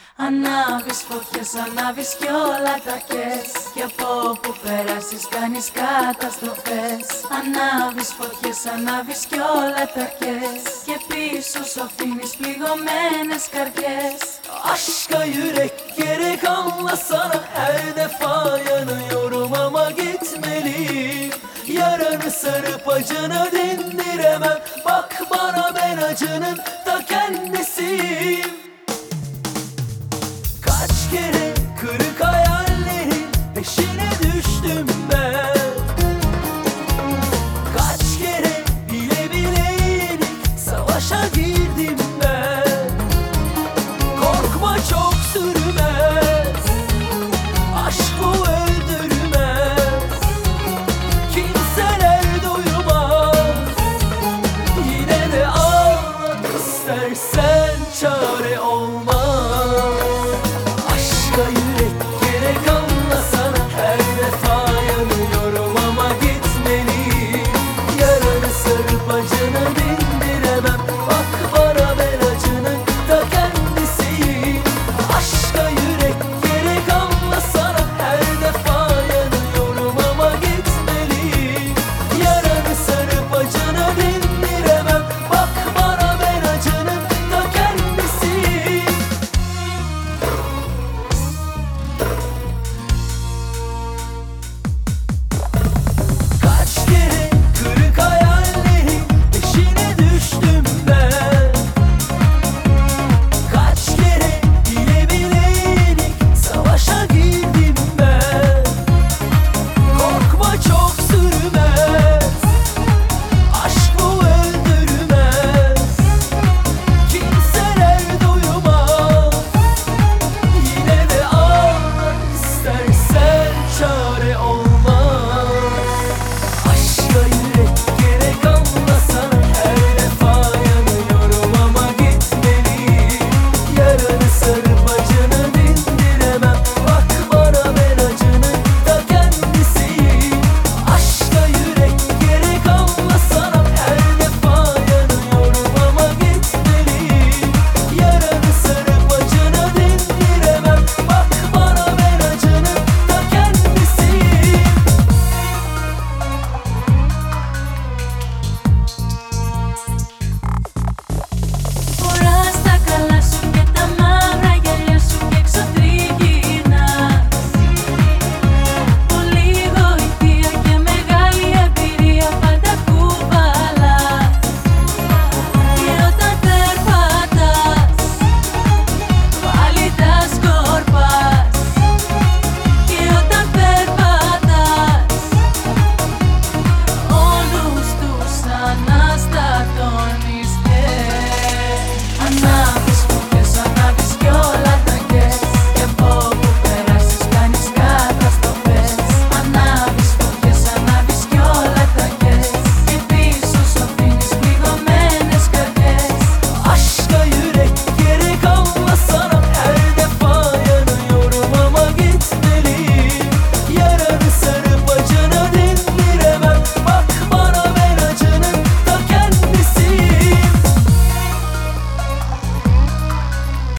Ανάβεις φωτιές, ανάβεις κι όλα τα κες, κι από όπου περάσεις κάνεις καταστροφές. Ανάβεις φωτιές, ανάβεις κι όλα τα kez, και πίσω σου αφήνεις πληγωμένες καρδιές. Aşka yürek gerek anlasana, her defa yanıyorum ama gitmeliyim. Yaranı sarıp acını dindiremem, bak bana ben acının ta kendisiyim. Kaç kere